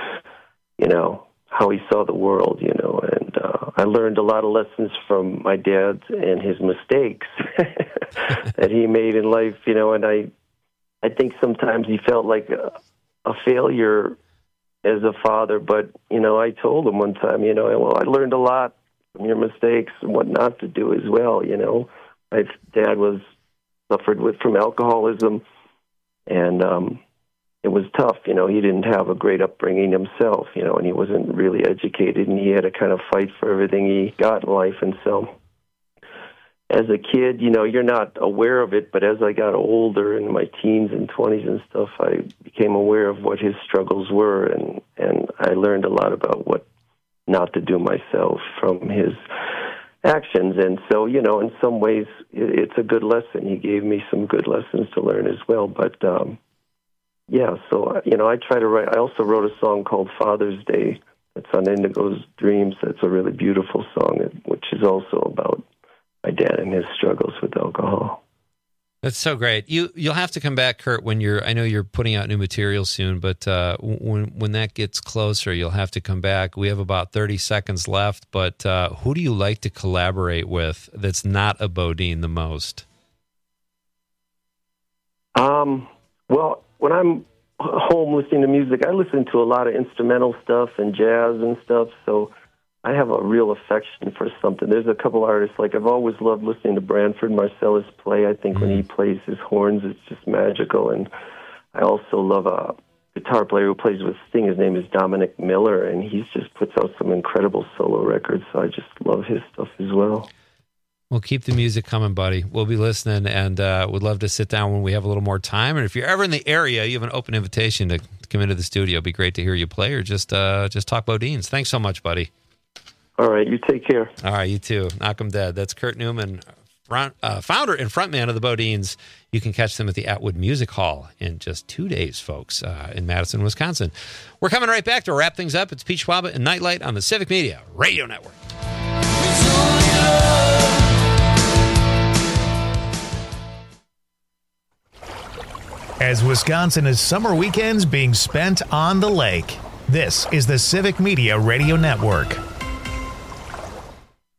how he saw the world, and I learned a lot of lessons from my dad and his mistakes that he made in life, and I think sometimes he felt like a failure as a father, but, I told him one time, I learned a lot from your mistakes and what not to do as well, My dad suffered from alcoholism, and it was tough. He didn't have a great upbringing himself, and he wasn't really educated, and he had to kind of fight for everything he got in life. And so as a kid, you're not aware of it, but as I got older in my teens and 20s and stuff, I became aware of what his struggles were, and I learned a lot about what not to do myself from his actions. And so, in some ways, it's a good lesson. He gave me some good lessons to learn as well, but so, I try to write. I also wrote a song called Father's Day. It's on Indigo's Dreams. That's a really beautiful song, which is also about my dad and his struggles with alcohol. That's so great. You'll have to come back, Kurt, I know you're putting out new material soon, but when that gets closer, you'll have to come back. We have about 30 seconds left, but who do you like to collaborate with that's not a Bodine the most? Well, when I'm home listening to music, I listen to a lot of instrumental stuff and jazz and stuff, so I have a real affection for something. There's a couple artists, like I've always loved listening to Branford Marsalis play. I think when he plays his horns, it's just magical. And I also love a guitar player who plays with Sting. His name is Dominic Miller, and he just puts out some incredible solo records, so I just love his stuff as well. Well, keep the music coming, buddy. We'll be listening, and would love to sit down when we have a little more time. And if you're ever in the area, you have an open invitation to come into the studio. It'd be great to hear you play, or just talk Bodines. Thanks so much, buddy. All right, you take care. All right, you too. Knock 'em dead. That's Kurt Newman, founder and frontman of the Bodines. You can catch them at the Atwood Music Hall in just 2 days, folks, in Madison, Wisconsin. We're coming right back to wrap things up. It's Peach Schwaba and Nightlight on the Civic Media Radio Network. As Wisconsin is summer weekends being spent on the lake, this is the Civic Media Radio Network.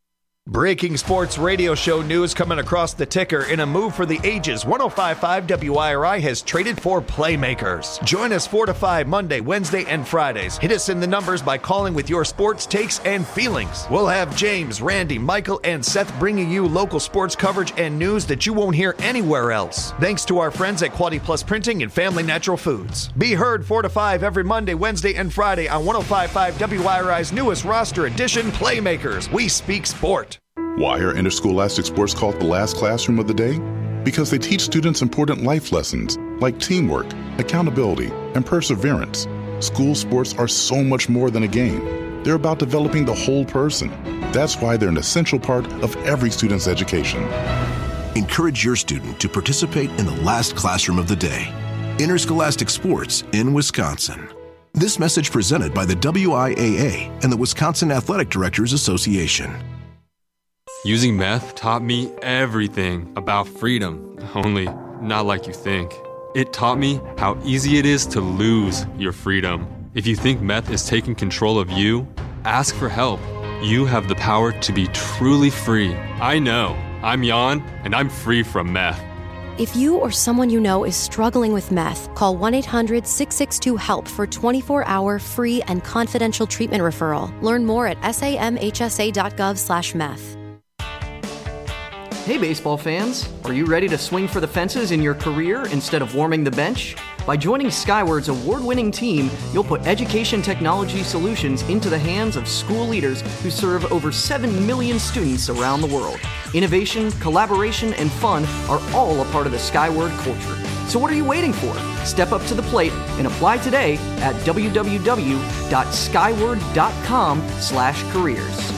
Breaking sports radio show news coming across the ticker. In a move for the ages, 105.5 WIRI has traded for playmakers. Join us 4 to 5 Monday, Wednesday, and Fridays. Hit us in the numbers by calling with your sports takes and feelings. We'll have James, Randy, Michael, and Seth bringing you local sports coverage and news that you won't hear anywhere else. Thanks to our friends at Quality Plus Printing and Family Natural Foods. Be heard 4 to 5 every Monday, Wednesday, and Friday on 105.5 WIRI's newest roster edition, Playmakers. We speak sport. Why are interscholastic sports called the last classroom of the day? Because they teach students important life lessons like teamwork, accountability, and perseverance. School sports are so much more than a game. They're about developing the whole person. That's why they're an essential part of every student's education. Encourage your student to participate in the last classroom of the day. Interscholastic sports in Wisconsin. This message presented by the WIAA and the Wisconsin Athletic Directors Association. Using meth taught me everything about freedom, only not like you think. It taught me how easy it is to lose your freedom. If you think meth is taking control of you, ask for help. You have the power to be truly free. I know. I'm Jan, and I'm free from meth. If you or someone you know is struggling with meth, call 1-800-662-HELP for 24-hour free and confidential treatment referral. Learn more at samhsa.gov/meth. Hey baseball fans, are you ready to swing for the fences in your career instead of warming the bench? By joining Skyward's award-winning team, you'll put education technology solutions into the hands of school leaders who serve over 7 million students around the world. Innovation, collaboration, and fun are all a part of the Skyward culture. So what are you waiting for? Step up to the plate and apply today at www.skyward.com/careers.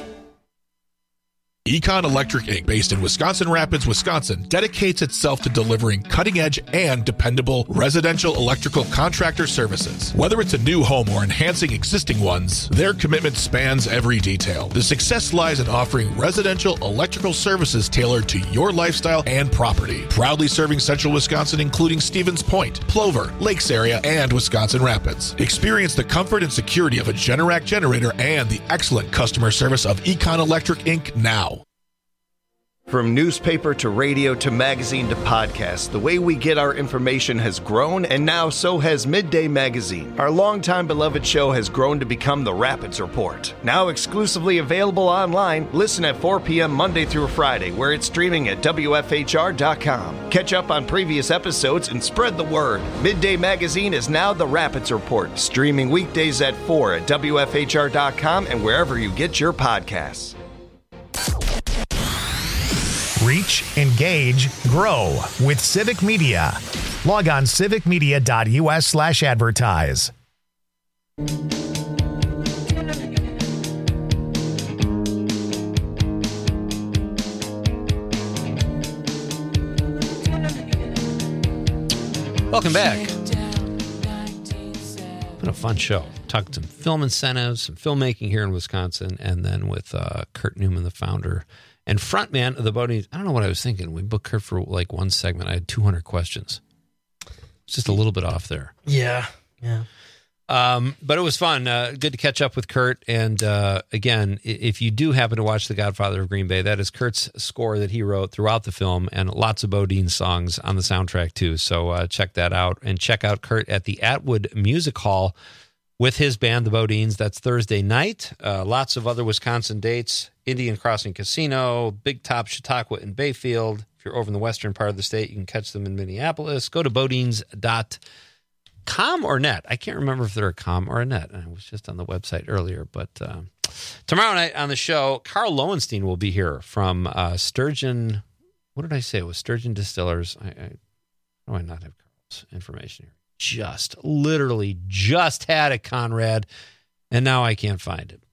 Econ Electric Inc., based in Wisconsin Rapids, Wisconsin, dedicates itself to delivering cutting-edge and dependable residential electrical contractor services. Whether it's a new home or enhancing existing ones, their commitment spans every detail. The success lies in offering residential electrical services tailored to your lifestyle and property. Proudly serving central Wisconsin, including Stevens Point, Plover, Lakes area, and Wisconsin Rapids. Experience the comfort and security of a Generac generator and the excellent customer service of Econ Electric Inc. now. From newspaper to radio to magazine to podcast, the way we get our information has grown, and now so has Midday Magazine. Our longtime beloved show has grown to become the Rapids Report. Now exclusively available online, listen at 4 p.m. Monday through Friday, where it's streaming at WFHR.com. Catch up on previous episodes and spread the word. Midday Magazine is now the Rapids Report, streaming weekdays at 4 at WFHR.com and wherever you get your podcasts. Reach, engage, grow with Civic Media. Log on civicmedia.us/advertise. Welcome back. Been a fun show. Talked some film incentives, some filmmaking here in Wisconsin, and then with Kurt Newman, the founder and frontman of the Bodines. I don't know what I was thinking. We booked Kurt for like one segment. I had 200 questions. It's just a little bit off there. Yeah. But it was fun. Good to catch up with Kurt. And again, if you do happen to watch The Godfather of Green Bay, that is Kurt's score that he wrote throughout the film, and lots of Bodine songs on the soundtrack too. So check that out, and check out Kurt at the Atwood Music Hall with his band, the Bodines. That's Thursday night. Lots of other Wisconsin dates. Indian Crossing Casino, Big Top, Chautauqua, and Bayfield. If you're over in the western part of the state, you can catch them in Minneapolis. Go to bodines.com or net. I can't remember if they're a com or a net. I was just on the website earlier. But tomorrow night on the show, Carl Lowenstein will be here from Sturgeon. What did I say? It was Sturgeon Distillers. How do I not have Carl's information here? Literally just had it, Conrad, and now I can't find it.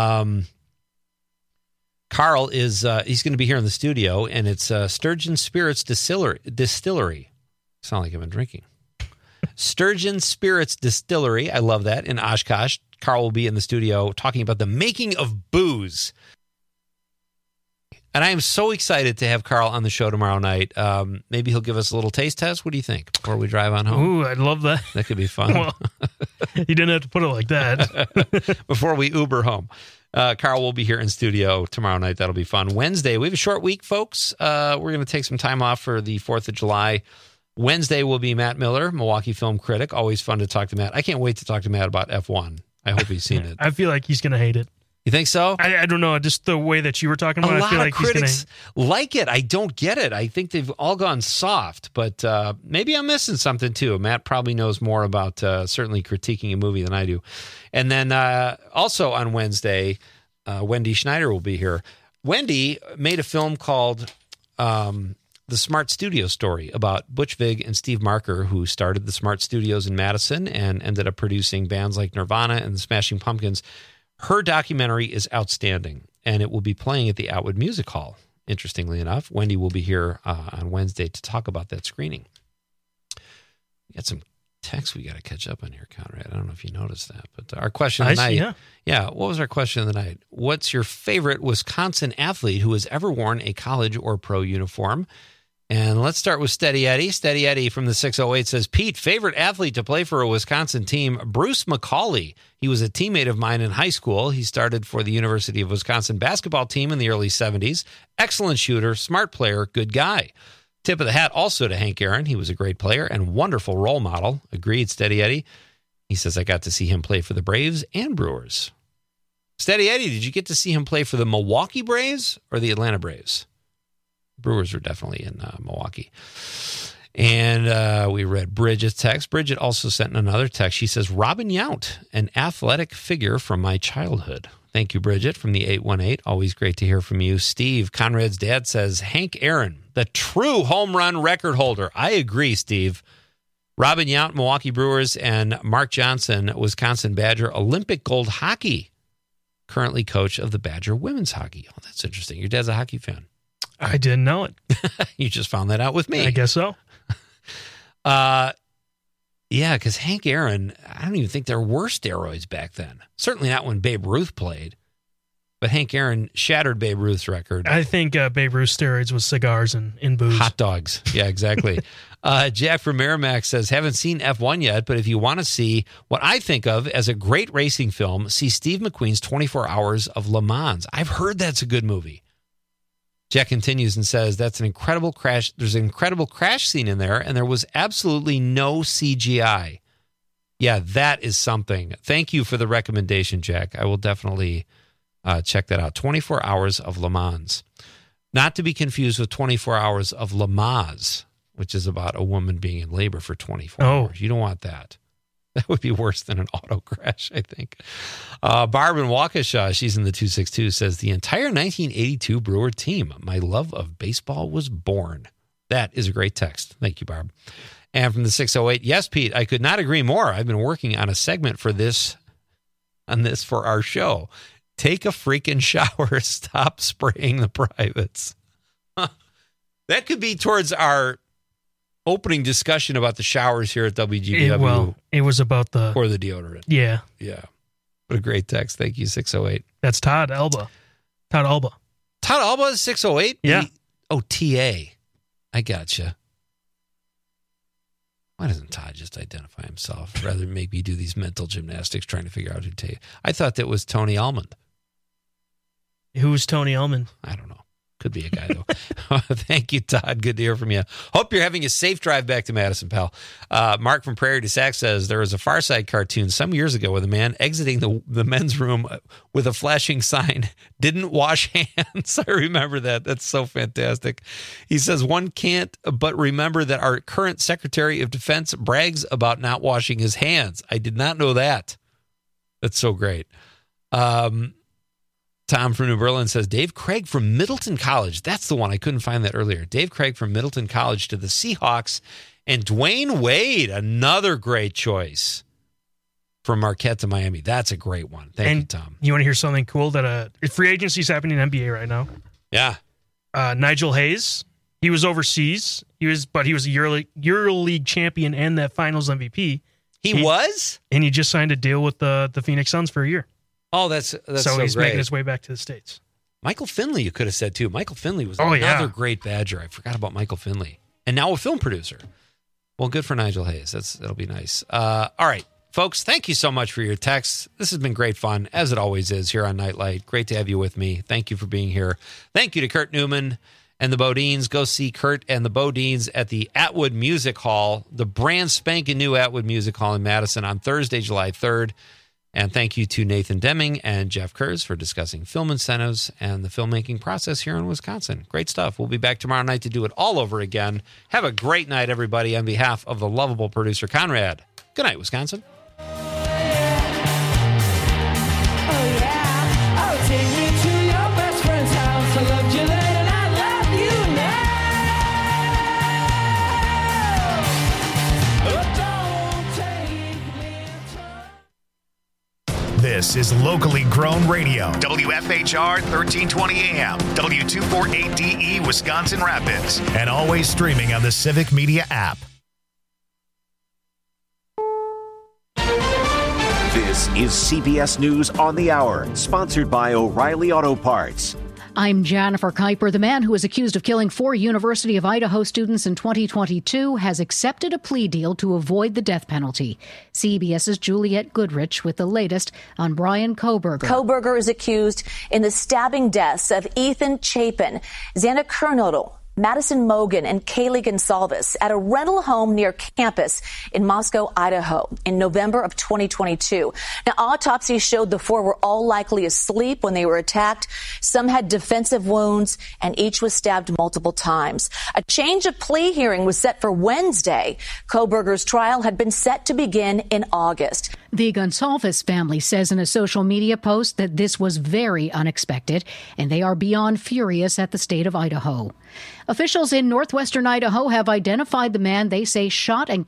Carl is he's going to be here in the studio, and it's Sturgeon Spirits Distillery. Sound like I've been drinking. Sturgeon Spirits Distillery. I love that. In Oshkosh. Carl will be in the studio talking about the making of booze. And I am so excited to have Carl on the show tomorrow night. Maybe he'll give us a little taste test. What do you think before we drive on home? Ooh, I'd love that. That could be fun. Well, you didn't have to put it like that. Before we Uber home. Carl will be here in studio tomorrow night. That'll be fun. Wednesday, we have a short week, folks. We're going to take some time off for the 4th of July. Wednesday will be Matt Miller, Milwaukee film critic. Always fun to talk to Matt. I can't wait to talk to Matt about F1. I hope he's seen it. I feel like he's going to hate it. You think so? I don't know. Just the way that you were talking about it, I feel like critics like it. I don't get it. I think they've all gone soft, but maybe I'm missing something too. Matt probably knows more about certainly critiquing a movie than I do. And then also on Wednesday, Wendy Schneider will be here. Wendy made a film called The Smart Studio Story about Butch Vig and Steve Marker, who started the Smart Studios in Madison and ended up producing bands like Nirvana and the Smashing Pumpkins. Her documentary is outstanding, and it will be playing at the Atwood Music Hall, interestingly enough. Wendy will be here on Wednesday to talk about that screening. We got some text we got to catch up on here, Conrad. I don't know if you noticed that, but our question of the night. Yeah, what was our question of the night? What's your favorite Wisconsin athlete who has ever worn a college or pro uniform? And let's start with Steady Eddie. Steady Eddie from the 608 says, Pete, favorite athlete to play for a Wisconsin team, Bruce McCauley. He was a teammate of mine in high school. He started for the University of Wisconsin basketball team in the early 70s. Excellent shooter, smart player, good guy. Tip of the hat also to Hank Aaron. He was a great player and wonderful role model. Agreed, Steady Eddie. He says, I got to see him play for the Braves and Brewers. Steady Eddie, did you get to see him play for the Milwaukee Braves or the Atlanta Braves? Brewers are definitely in Milwaukee. And we read Bridget's text. Bridget also sent another text. She says, Robin Yount, an athletic figure from my childhood. Thank you, Bridget, from the 818. Always great to hear from you. Steve, Conrad's dad, says, Hank Aaron, the true home run record holder. I agree, Steve. Robin Yount, Milwaukee Brewers, and Mark Johnson, Wisconsin Badger, Olympic gold hockey. Currently coach of the Badger women's hockey. Oh, that's interesting. Your dad's a hockey fan. I didn't know it. You just found that out with me. I guess so. Yeah, because Hank Aaron, I don't even think there were steroids back then. Certainly not when Babe Ruth played. But Hank Aaron shattered Babe Ruth's record. I think Babe Ruth's steroids was cigars and booze. Hot dogs. Yeah, exactly. Jack from Merrimack says, haven't seen F1 yet, but if you want to see what I think of as a great racing film, see Steve McQueen's 24 Hours of Le Mans. I've heard that's a good movie. Jack continues and says, that's an incredible crash. There's an incredible crash scene in there, and there was absolutely no CGI. Yeah, that is something. Thank you for the recommendation, Jack. I will definitely check that out. 24 Hours of Le Mans. Not to be confused with 24 Hours of Lamaze, which is about a woman being in labor for 24 hours. You don't want that. That would be worse than an auto crash, I think. Barb in Waukesha, she's in the 262, says, the entire 1982 Brewer team, my love of baseball was born. That is a great text. Thank you, Barb. And from the 608, yes, Pete, I could not agree more. I've been working on a segment for this for our show. Take a freaking shower. Stop spraying the privates. That could be towards our opening discussion about the showers here at WGBW. It was about the... Or the deodorant. Yeah. Yeah. What a great text. Thank you, 608. That's Todd Alba. Todd Alba is 608? Yeah. TA. I gotcha. Why doesn't Todd just identify himself rather than make me do these mental gymnastics trying to figure out who TA? I thought that was Tony Almond. Who's Tony Almond? I don't know. Could be a guy, though. Thank you, Todd. Good to hear from you. Hope you're having a safe drive back to Madison, pal. Mark from Prairie du Sac says, there was a Far Side cartoon some years ago with a man exiting the men's room with a flashing sign, didn't wash hands. I remember that. That's so fantastic. He says, one can't but remember that our current Secretary of Defense brags about not washing his hands. I did not know that. That's so great. Tom from New Berlin says, Dave Craig from Middleton College. That's the one. I couldn't find that earlier. Dave Craig from Middleton College to the Seahawks. And Dwayne Wade, another great choice from Marquette to Miami. That's a great one. Thank you, Tom. You want to hear something cool? That free agency is happening in NBA right now. Yeah. Nigel Hayes, he was overseas. He was a EuroLeague champion and that Finals MVP. He was? And he just signed a deal with the Phoenix Suns for a year. Oh, that's so he's great. Making his way back to the States. Michael Finley, you could have said, too. Michael Finley was another great Badger. I forgot about Michael Finley. And now a film producer. Well, good for Nigel Hayes. That'll be nice. All right. Folks, thank you so much for your texts. This has been great fun, as it always is here on Nightlight. Great to have you with me. Thank you for being here. Thank you to Kurt Newman and the Bodines. Go see Kurt and the Bodines at the Atwood Music Hall, the brand spanking new Atwood Music Hall in Madison on Thursday, July 3rd. And thank you to Nathan Deming and Jeff Kurz for discussing film incentives and the filmmaking process here in Wisconsin. Great stuff. We'll be back tomorrow night to do it all over again. Have a great night, everybody. On behalf of the lovable producer, Conrad, good night, Wisconsin. This is locally grown radio. WFHR 1320 AM, W248DE, Wisconsin Rapids, and always streaming on the Civic Media app. This is CBS News on the Hour, sponsored by O'Reilly Auto Parts. I'm Jennifer Kuiper. The man who was accused of killing 4 University of Idaho students in 2022 has accepted a plea deal to avoid the death penalty. CBS's Juliette Goodrich with the latest on Brian Kohberger. Kohberger is accused in the stabbing deaths of Ethan Chapin, Xana Kernodle, Madison Mogan, and Kaylee Gonsalves at a rental home near campus in Moscow, Idaho, in November of 2022. Now, autopsies showed the 4 were all likely asleep when they were attacked. Some had defensive wounds, and each was stabbed multiple times. A change of plea hearing was set for Wednesday. Kohberger's trial had been set to begin in August. The Gonsalves family says in a social media post that this was very unexpected, and they are beyond furious at the state of Idaho. Officials in northwestern Idaho have identified the man they say shot and